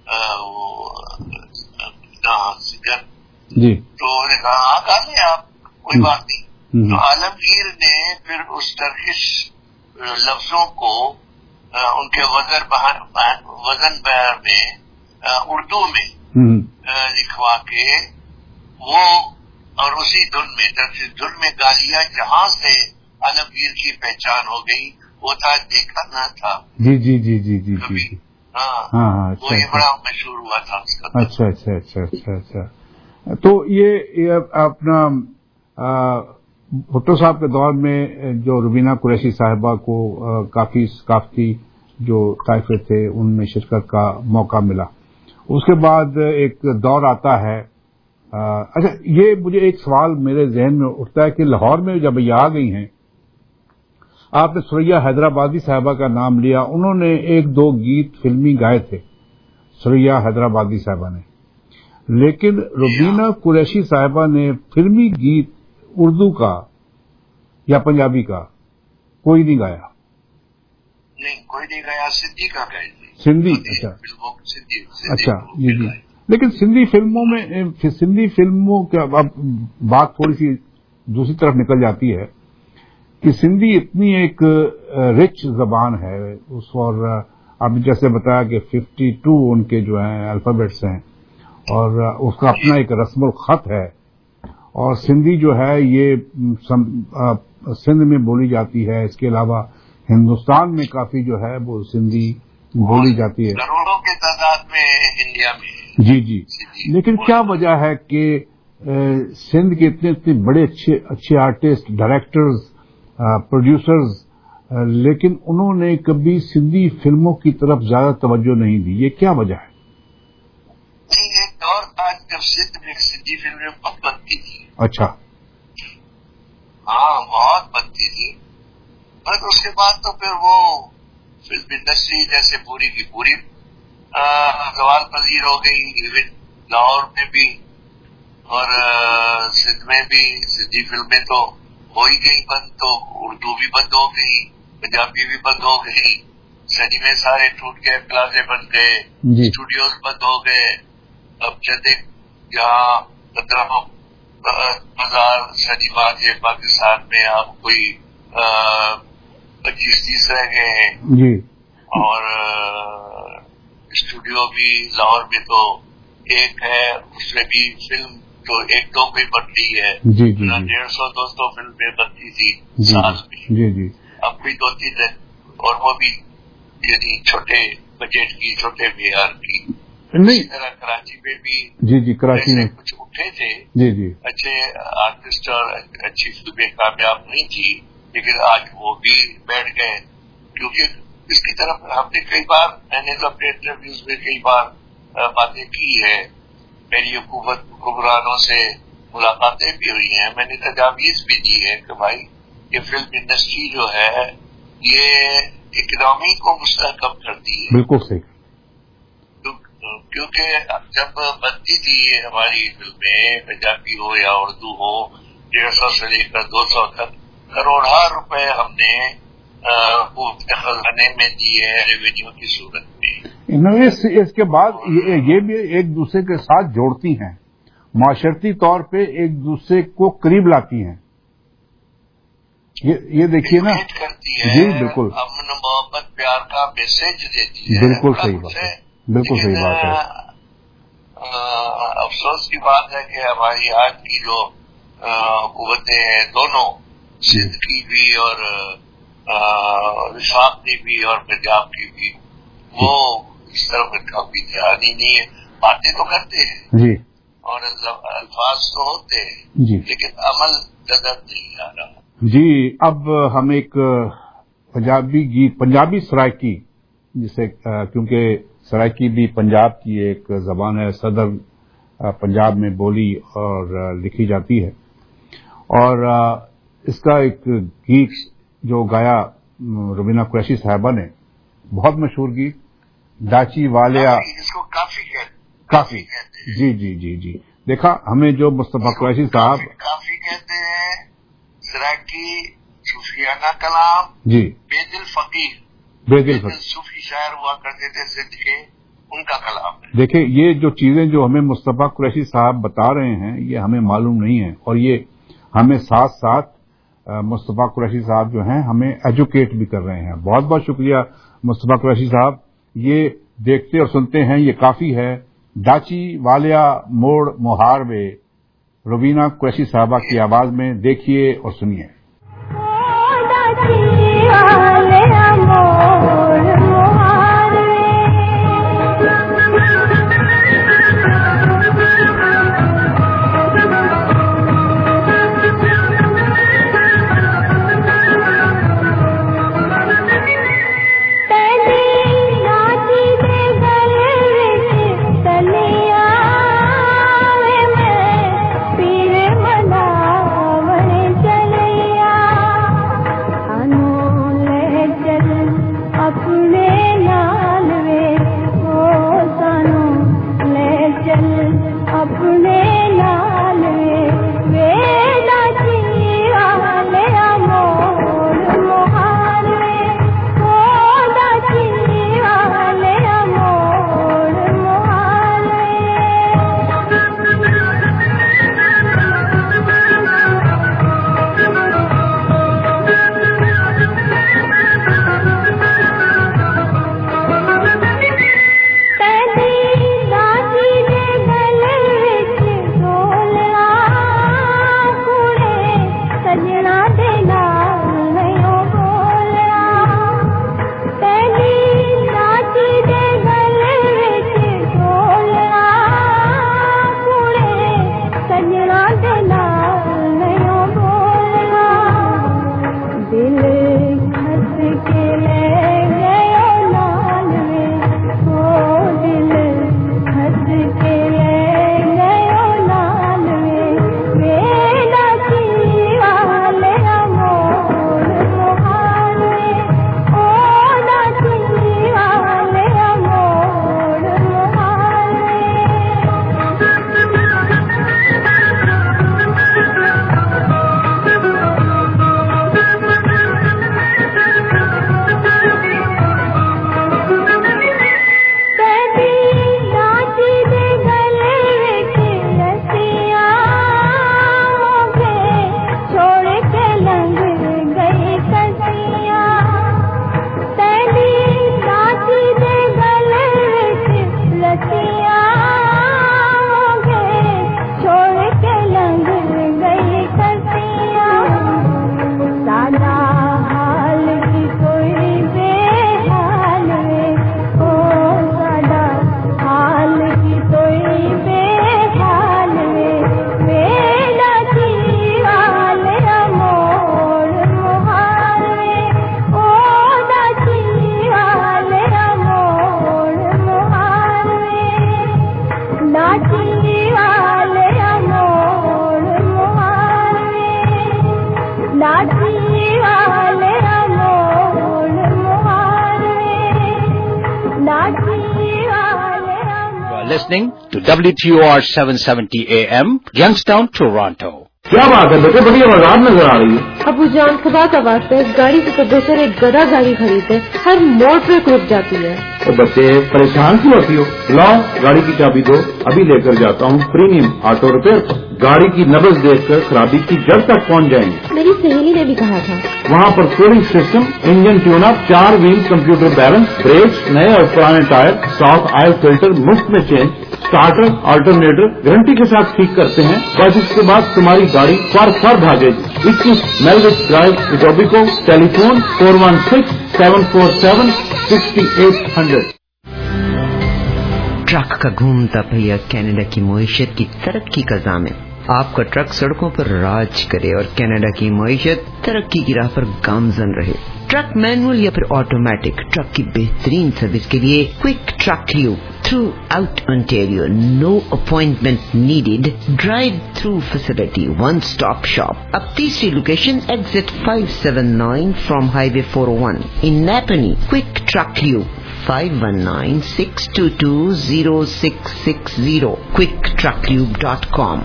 سنگر جی. تو انہوں نے کہا ہاں گا لیں آپ کوئی بات نہیں. تو عالمگیر نے پھر اس ٹرکش لفظوں کو ان کے وزن وزن بہر میں اردو میں لکھوا کے وہ اور اسی دھن میں دھن میں گا لیا جہاں سے عالمگیر کی پہچان ہو گئی. وہ تھا دیکھا نہ تھا. جی جی جی جی جی کبھی. جی. ہاں ہاں ہاں. وہ یہ بڑا مشہور ہوا تھا اس کا. اچھا اچھا اچھا اچھا اچھا. تو یہ اپنا بھٹو صاحب کے دور میں جو روبینہ قریشی صاحبہ کو کافی ثقافتی جو طائفے تھے ان میں شرکت کا موقع ملا. اس کے بعد ایک دور آتا ہے. اچھا یہ مجھے ایک سوال میرے ذہن میں اٹھتا ہے کہ لاہور میں جب یہ آ گئی ہیں، آپ نے سریا حیدرآبادی صاحبہ کا نام لیا، انہوں نے ایک دو گیت فلمی گائے تھے سریا حیدرآبادی صاحبہ نے، لیکن روبینہ قریشی صاحبہ نے فلمی گیت اردو کا یا پنجابی کا کوئی نہیں گایا. نہیں کوئی نہیں گایا. سندھی کا گائے تھے. سندھی. اچھا. اچھا جی جی. لیکن سندھی فلموں میں سندھی فلموں کا اب بات تھوڑی سی دوسری طرف نکل جاتی ہے کہ سندھی اتنی ایک رچ زبان ہے اس، اور آپ نے جیسے بتایا کہ ففٹی ٹو ان کے جو ہیں الفابیٹس ہیں اور اس کا اپنا ایک رسم الخط ہے، اور سندھی جو ہے یہ سندھ میں بولی جاتی ہے. اس کے علاوہ ہندوستان میں کافی جو ہے وہ سندھی بولی جاتی ہے کروڑوں کی تعداد میں انڈیا میں. جی جی. لیکن کیا وجہ ہے کہ سندھ کے اتنے اتنے بڑے اچھے اچھے آرٹسٹ، ڈائریکٹرز، پروڈیوسرز، لیکن انہوں نے کبھی سندھی فلموں کی طرف زیادہ توجہ نہیں دی؟ یہ کیا وجہ ہے؟ نہیں ایک دور تھا جب سندھ میں سندھی فلمیں بہت بنتی تھی. اچھا. ہاں بہت بنتی تھی. بس اس کے بعد تو پھر وہ فلم انڈسٹری جیسے پوری کی پوری زوال پذیر ہو گئی. ایون لاہور میں بھی اور سندھ میں بھی سندھی فلمیں تو ہو ہی گئی بند، تو اردو بھی بند ہو گئی، پنجابی بھی بند ہو گئی، سنیمے سارے ٹوٹ گئے، پلازے بند گئے، اسٹوڈیوز بند ہو گئے. اب چندے جہاں پندرہ ہزار سنیما تھے پاکستان میں اب کوئی پچیس تیس رہ گئے ہیں. جی. اور اسٹوڈیو بھی لاہور میں تو ایک ہے، اس میں بھی فلم تو ایک دو کوئی بنتی ہے. جی جی. ڈیڑھ سو دو سو فلمیں بنتی تھی جی سال میں. جی جی. اب بھی دو تین ہے، اور وہ بھی یعنی چھوٹے بجٹ کی، چھوٹے معیار کی. اسی طرح کراچی میں بھی جی جی کراچی میں کچھ اٹھے تھے جی جی اچھے آرٹسٹ اور اچھی فلمیں کامیاب نہیں تھی، لیکن آج وہ بھی بیٹھ گئے. کیونکہ اس کی طرف ہم نے کئی بار، میں نے تو اپنے انٹرویوز میں کئی بار باتیں کی ہے، میری حکومت حکمرانوں سے ملاقاتیں بھی ہوئی ہیں، میں نے تجاویز بھی دی ہے کہ بھائی یہ فلم انڈسٹری جو ہے یہ اکنامی کو مستحکم کرتی ہے. بالکل صحیح. کیونکہ جب بنتی تھی ہماری فلمیں پنجابی ہو یا اردو ہو، ڈیڑھ سو سے لے کر دو سو تک کروڑا روپے ہم نے خزانے میں دیے ریونیو کی صورت میں. اس کے بعد یہ بھی ایک دوسرے کے ساتھ جوڑتی ہیں، معاشرتی طور پہ ایک دوسرے کو قریب لاتی ہیں. یہ دیکھیے نا کرتی ہے جی بالکل امن محبت پیار کا میسج دیتی ہے. بالکل صحیح بات ہے بالکل صحیح بات ہے. افسوس کی بات ہے کہ ہماری آج کی جو قوتیں ہیں دونوں سندھ کی بھی اور وفاق کی بھی اور پنجاب کی بھی وہ اس طرف کبھی دھیان ہی نہیں ہے. باتیں تو کرتے ہیں جی اور الفاظ تو ہوتے ہیں جی لیکن عمل نظر نہیں آ رہا. جی اب ہم ایک پنجابی گیت پنجابی سرائکی جسے کیونکہ سرائکی بھی پنجاب کی ایک زبان ہے صدر پنجاب میں بولی اور لکھی جاتی ہے اور اس کا ایک گیت جو گایا روبینہ قریشی صاحبہ نے بہت مشہور گیت ڈاچی والیا اس کو کافی کہتے کافی جی جی جی جی دیکھا ہمیں جو مصطفیٰ قریشی صاحب کافی کہتے ہیں. سرائکی صوفیانہ کلام جی بے دل فقیر بے دل فقیر صوفی شاعر ہوا کرتے تھے سندھ کے ان کا کلام ہے. دیکھیں یہ جو چیزیں جو ہمیں مصطفیٰ قریشی صاحب بتا رہے ہیں یہ ہمیں معلوم نہیں ہے اور یہ ہمیں ساتھ ساتھ مصطفیٰ قریشی صاحب جو ہیں ہمیں ایجوکیٹ بھی کر رہے ہیں. بہت بہت شکریہ مصطفیٰ قریشی صاحب. یہ دیکھتے اور سنتے ہیں یہ کافی ہے ڈاچی والیا موڑ مہار وے روبینہ قریشی صاحبہ کی آواز میں دیکھیے اور سنیے. Listening to W T O R seven seventy A M, Youngstown, Toronto. کیا بات ہے بیٹے بڑی آزاد نظر آ رہی ہے. ابو جان خدا کا واسطہ اس گاڑی سے تو بہتر ایک گدا گاڑی خریدے ہر موڑ پہ رک جاتی ہے. تو بچے پریشان کیوں ہوتی ہو؟ لاؤ گاڑی کی چابی دو، ابھی لے کر جاتا ہوں پریمیم آٹو ریپیئر پر، گاڑی کی نبض دیکھ کر خرابی کی جڑ تک پہنچ جائیں گے۔ میری سہیلی نے بھی کہا تھا وہاں پر cooling system, engine tune up, چار ویل کمپیوٹر بیلنس، بریکس نئے اور پرانے ٹائر، صاف آئل فلٹر مفت میں چینج، اسٹارٹر آلٹرنیٹر گارنٹی کے ساتھ ٹھیک کرتے ہیں۔ بس اس کے بعد تمہاری گاڑی فر فر بھاگے گی۔ اکیس میلوک drive Etobicoke, telephone four one six seven four seven sixty eight hundred. Truck کا گھومتا پہیا کینیڈا کی معیشت کی ترقی کا ضامن۔ آپ کا ٹرک سڑکوں پر راج کرے اور کینیڈا کی معیشت ترقی کی راہ پر گامزن رہے۔ ٹرک مینول یا پھر آٹومیٹک، ٹرک کی بہترین سروس کے لیے quick truck lube throughout Ontario, no appointment needed, drive through facility, one stop shop. اب تیسری location exit five seven nine from highway four O one in Napanee. Quick truck lube five one nine six two two zero six six zero, quick truck lube dot com.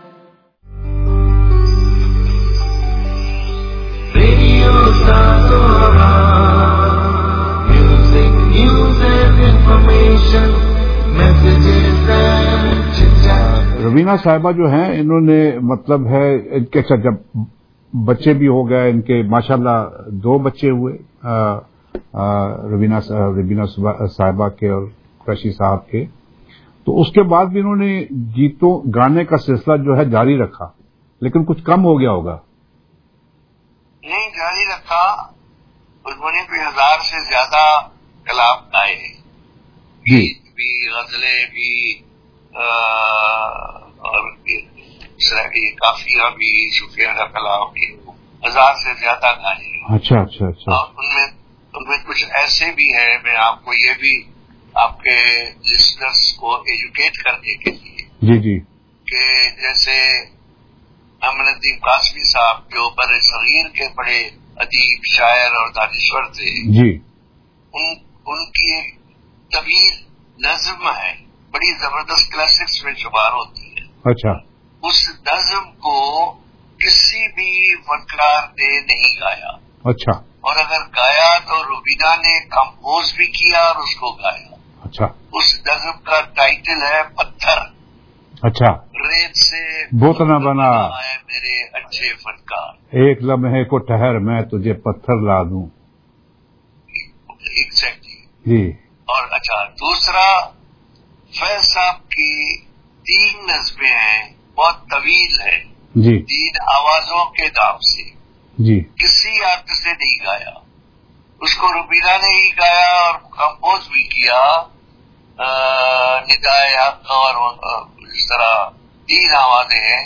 Raveena صاحبہ جو ہیں انہوں نے مطلب ہے کہ اچھا جب بچے بھی ہو گئے ان کے ماشاءاللہ دو بچے ہوئے روینہ روینہ صاحبہ کے اور قریشی صاحب کے، تو اس کے بعد بھی انہوں نے گیتوں گانے کا سلسلہ جو ہے جاری رکھا، لیکن کچھ کم ہو گیا ہوگا۔ نہیں جاری رکھا، انہوں نے بھی ہزار سے زیادہ کلام گائے، گیت بھی، غزلیں بھی، اور کافیہ بھی، صوفیہ کا کلام بھی، ہزار سے زیادہ گائے۔ اچھا اچھا اچھا۔ اور ان میں ان میں کچھ ایسے بھی ہیں، میں آپ کو یہ بھی آپ کے لسنرز کو ایجوکیٹ کرنے کے لیے جی جی کہ جیسے محمد الدین قاسمی صاحب جو بر صغیر کے بڑے ادیب، شاعر اور دانشور تھے، جی ان ان کی ایک طویل نظم ہے، بڑی زبردست کلاسکس میں شمار ہوتی ہے۔ اچھا۔ اس نظم کو کسی بھی فنکار نے نہیں گایا۔ اچھا۔ اور اگر گایا تو روبینہ نے کمپوز بھی کیا اور اس کو گایا۔ اچھا۔ اس نظم کا ٹائٹل ہے پتھر۔ اچھا۔ ریت سے بت نہ بنا ہے میرے اچھے فنکار، ایک لمحے کو ٹھہر میں تجھے پتھر لا دوں۔ ایگزیکٹلی جی۔ اور اچھا دوسرا فیض صاحب کی تین نظمیں ہیں، بہت طویل ہے جی، تین آوازوں کے نام سے، جی، کسی آرٹ سے نہیں گایا، اس کو روبینہ نے ہی گایا اور کمپوز بھی کیا، ندائے حق اور اس طرح تین آوازیں ہیں۔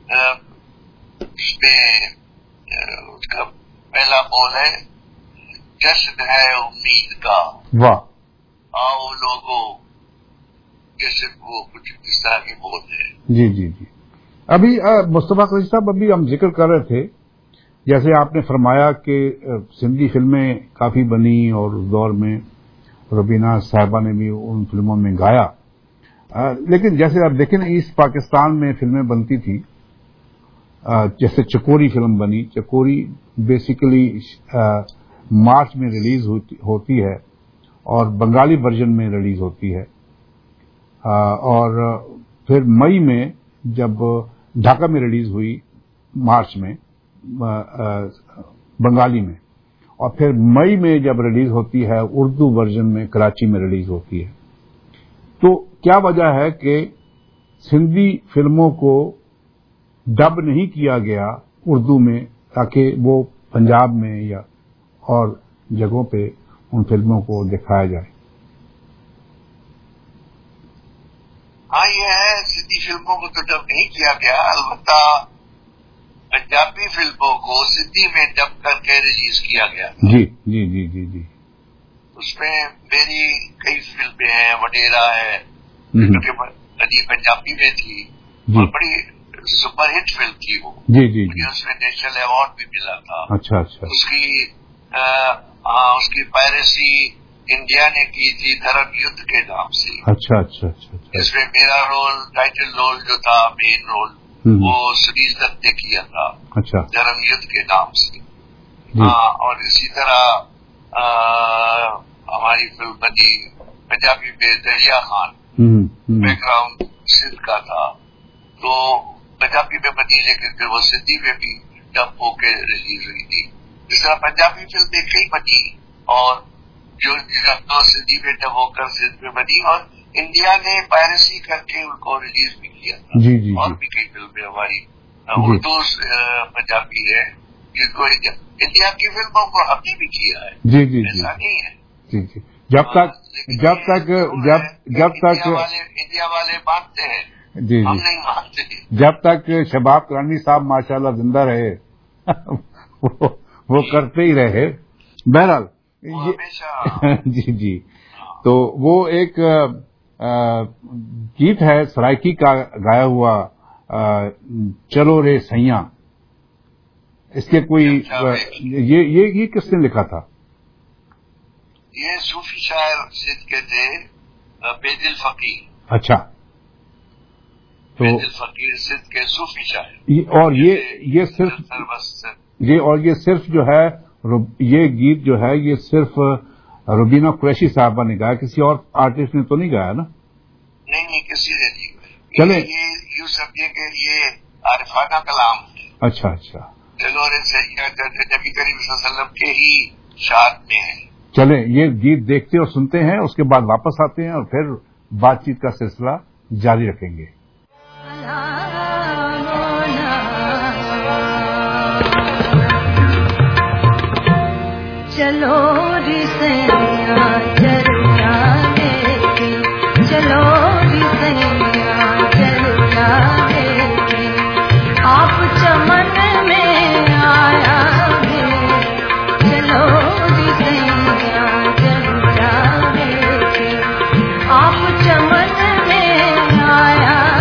اس میں اس کا پہلا بول ہے جشن ہے امید کا، واہ، آؤ لوگوں، جیسے وہ کچھ اس طرح کے بول ہیں۔ جی جی جی۔ ابھی مصطفیٰ قریشی صاحب ابھی ہم ذکر کر رہے تھے، جیسے آپ نے فرمایا کہ سندھی فلمیں کافی بنی اور اس دور میں روبینہ صاحبہ نے بھی ان فلموں میں گایا، لیکن جیسے آپ دیکھیں نا ایسٹ پاکستان میں فلمیں بنتی تھی، جیسے چکوری فلم بنی، چکوری بیسیکلی مارچ میں ریلیز ہوتی ہے اور بنگالی ورژن میں ریلیز ہوتی ہے، اور پھر مئی میں جب ڈھاکہ میں ریلیز ہوئی مارچ میں بنگالی میں، اور پھر مئی میں جب ریلیز ہوتی ہے اردو ورژن میں کراچی میں ریلیز ہوتی ہے۔ تو کیا وجہ ہے کہ سندھی فلموں کو ڈب نہیں کیا گیا اردو میں تاکہ وہ پنجاب میں یا اور جگہوں پہ ان فلموں کو دکھایا جائے؟ ہاں یہ ہے، سندھی فلموں کو تو ڈب نہیں کیا گیا، البتہ پنجابی فلموں کو سندھی میں ڈب کر کے ریلیز کیا گیا۔ جی جی جی جی جی۔ اس میں میری کئی فلمیں ہیں، وڈیرا ہے جو کہ ادی پنجابی میں تھی اور بڑی سپر ہٹ فلم تھی وہ، جی جی جی، اس میں نیشنل ایوارڈ بھی ملا تھا۔ اچھا اچھا۔ اس کی ہاں اس کی پائریسی انڈیا نے کی تھی دھرم یدھ کے نام سے۔ اچھا اچھا اچھا۔ اس میں میرا رول، ٹائٹل رول جو تھا، مین رول وہ سریش دت نے کیا تھا، اچھا، دھرم یدھ کے نام سے۔ ہاں اور اسی طرح ہماری فلم بنی पंजाबी में दरिया खान, बैकग्राउंड सिंध का था, तो पंजाबी में बनी, लेकिन फिर वो सिंधी में भी डब होके रिलीज हुई थी। इस तरह पंजाबी फिल्में कई बनी और जो जो सिंधी में डब होकर सिंध में बनी, और इंडिया ने पायरेसी करके उनको रिलीज भी किया था। जी, जी, और भी कई फिल्में हमारी उर्दू पंजाबी है जिनको इंडिया की फिल्मों को हमने भी किया है। जी जी ऐसा जी नहीं है। जी जी जब तक जब तक जब जब तक इंडिया वाले इंडिया वाले मानते हैं, जी हम जी नहीं मानते। जब तक शबाब करानी साहब माशाल्लाह जिंदा रहे वो, वो करते ही रहे। बहरहाल ये जी जी तो वो एक आ, गीत है सराइकी का गाया हुआ, आ, चलो रे सैया, इसके कोई ये ये ये किसने लिखा था? ये सूफी शायर सिंध के थे, बेदिल फकीर। अच्छा, तो बेदिल फकीर सिंध के सूफी शायर। ये, और ये ये सिर्फ ये और ये सिर्फ जो है ये गीत जो है ये सिर्फ रुबीना कुरैशी साहबा ने गाया, किसी और आर्टिस्ट ने तो नहीं गाया ना? नहीं नहीं, किसी ने नहीं गाया। चले ये यूं समझिए कि ये आरिफाना कलाम है। अच्छा अच्छा, चलो रे सैया नबी करीम सल्लल्लाहु अलैहि वसल्लम के ही शाद में है। चले ये गीत देखते और सुनते हैं, उसके बाद वापस आते हैं और फिर बातचीत का सिलसिला जारी रखेंगे। चलो रे सैया चरचा लेके, चलो रे सैया चरचा लेके, आप चमन में आया है, चलो रे सैया चरचा लेके, आप चमन में आया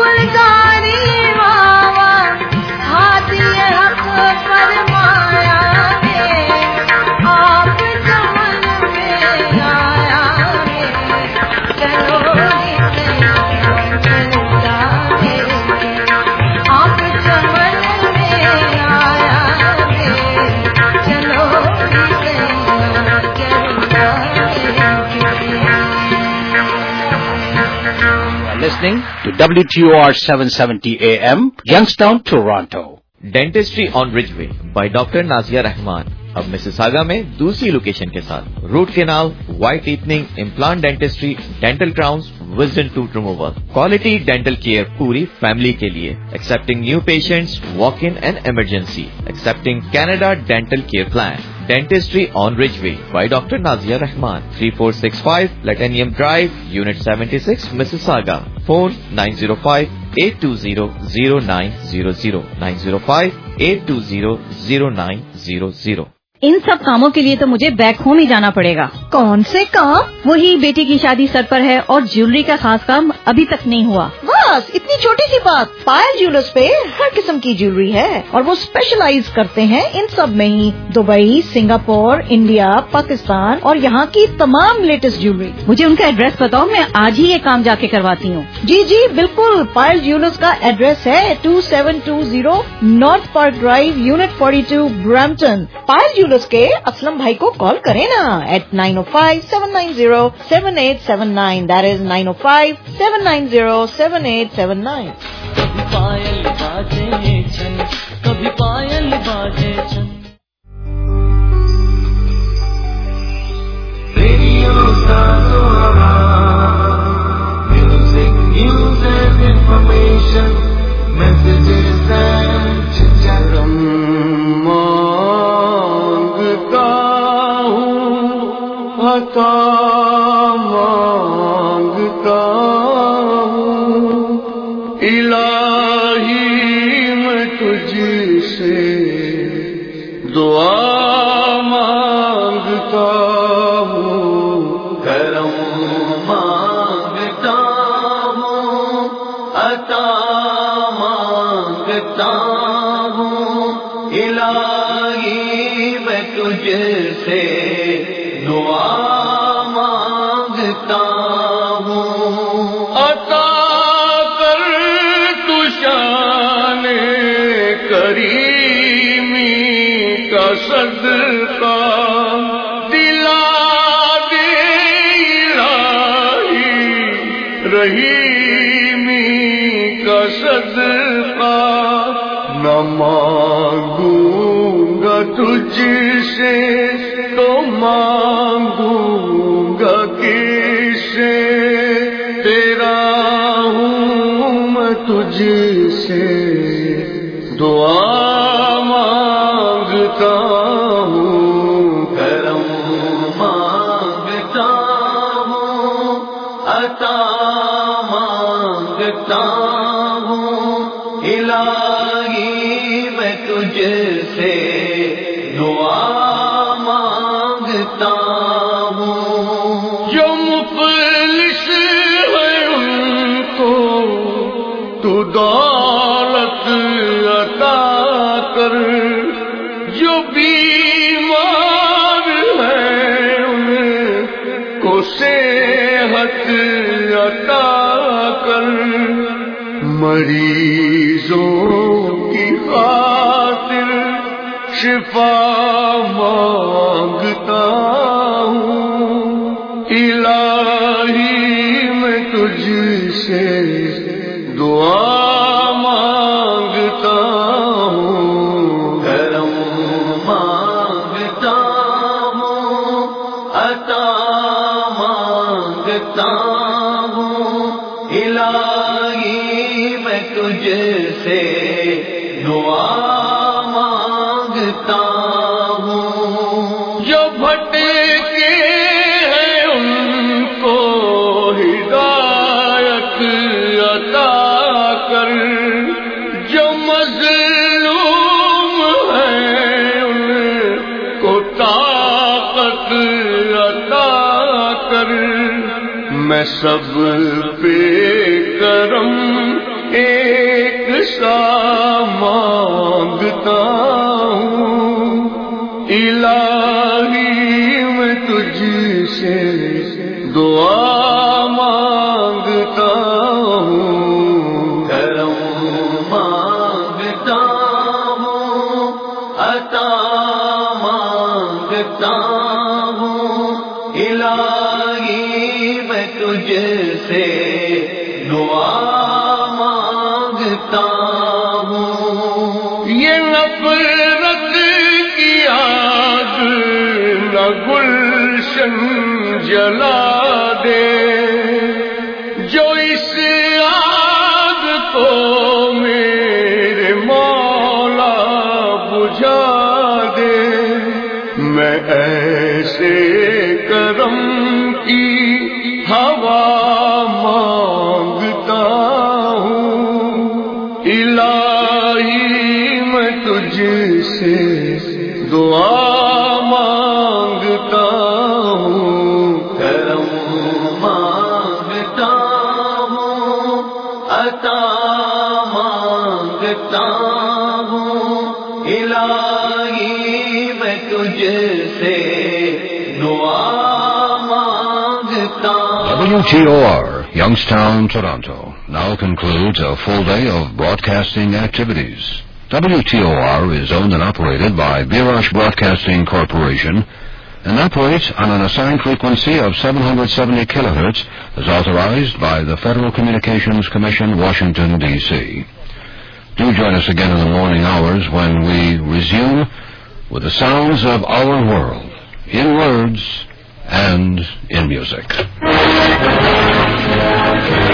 गुलजारी वावा हाथी हक फरमाया है आप चमन में आया है चलो चलता है आप चमन में आया है चलो Listening to W T O R seven seventy A M, Youngstown, Toronto. Dentistry on Ridgeway by doctor Nazia Rahman अब मिसिसागा में दूसरी लोकेशन के साथ root canal, white teething, implant dentistry, dental crowns, wisdom tooth removal, quality dental care पूरी family के लिए, accepting new patients, walk in and emergency, accepting Canada dental care plan. Dentistry on Ridgeway by Doctor Nazia Rahman, three four six five Latanium Drive, Unit seventy-six, Mississauga. Phone nine zero five, eight two zero, zero nine zero zero, nine zero five, eight two zero, zero nine zero zero. इन सब कामों के लिए तो मुझे back home ही जाना पड़ेगा. कौन से काम? वही बेटी की शादी सर पर है और ज्वेलरी का खास काम अभी तक नहीं हुआ. बस इतनी छोटी सी बात. पायल ज्वेलर्स पे हर किस्म की ज्वेलरी है और वो स्पेशलाइज करते हैं इन सब में ही. दुबई, सिंगापुर, इंडिया, पाकिस्तान और यहाँ की तमाम लेटेस्ट ज्वेलरी. मुझे उनका एड्रेस बताओ, मैं आज ही ये काम जाके करवाती हूँ. जी जी बिल्कुल. पायल ज्वेलर्स का एड्रेस है two seven two zero north park drive, unit forty two, Brampton. Payal jewellers के असलम भाई को कॉल करें ना at nine O five seven nine zero seven eight seven nine. That is nine O five seven nine zero seven eight seven nine. कभी पायल बाजे छन, कभी पायल बाजे छन. रेडियो का दोहरा, music, news and information, messages and chitchat. मांगता मांगता हूँ इलाही मैं तुझसे दुआ मांगता हूँ. करम मांगता हूँ, अता मांगता हूँ इलाही मैं तुझसे दुआ मांगता हूँ. अता कर तू शान करीमी का सदका दिला दे इलाही रहीमी का सदका. न मांगूंगा तुझसे तो मांगूंगा किससे, तेरा हूँ मैं तुझसे दुआ मांगता हूँ. करम मांगता हूँ, अता मांगता हूँ इलाही मैं तुझसे दुआ मांगता हूँ. जो मुफलिस है उनको तू दौलत अता कर, जो बीमार है उनको सेहत अता कर. मरीजों की खातिर शिफा मांगता हूँ इलाही मैं तुझसे दुआ मांगता हूँ. करम मांगता हूँ, अता मांगता हूँ इलाही मैं तुझसे दुआ मांगता हूँ. जो भटके हैं उनको हिदायत अता कर, जो मजलूम हैं उनको ताकत अता कर. मैं सब पे करम کا مانگتا ہوں الہی میں تجھ سے دعا مانگتا ہوں کرم مانگتا ہوں عطا مانگتا ہوں الہی میں تجھ سے دعا مانگتا ہوں یہ نفرت کی آگ نہ گلشن جلا دے جو اس آگ کو میرے مولا بجھا دے میں ایسے کرم کی ہوا مانگتا ہوں الہی میں تجھ سے دعا مانگتا ہوں کرم مانگتا ہوں عطا مانگتا ہوں الہی میں تجھ سے دعا مانگتا ہوں. W T O R, Youngstown, Toronto, now concludes a full day of broadcasting activities. W T O R is owned and operated by Birash Broadcasting Corporation and operates on an assigned frequency of seven hundred seventy kilohertz as authorized by the Federal Communications Commission, Washington, D C Do join us again in the morning hours when we resume with the sounds of our world, in words and in music.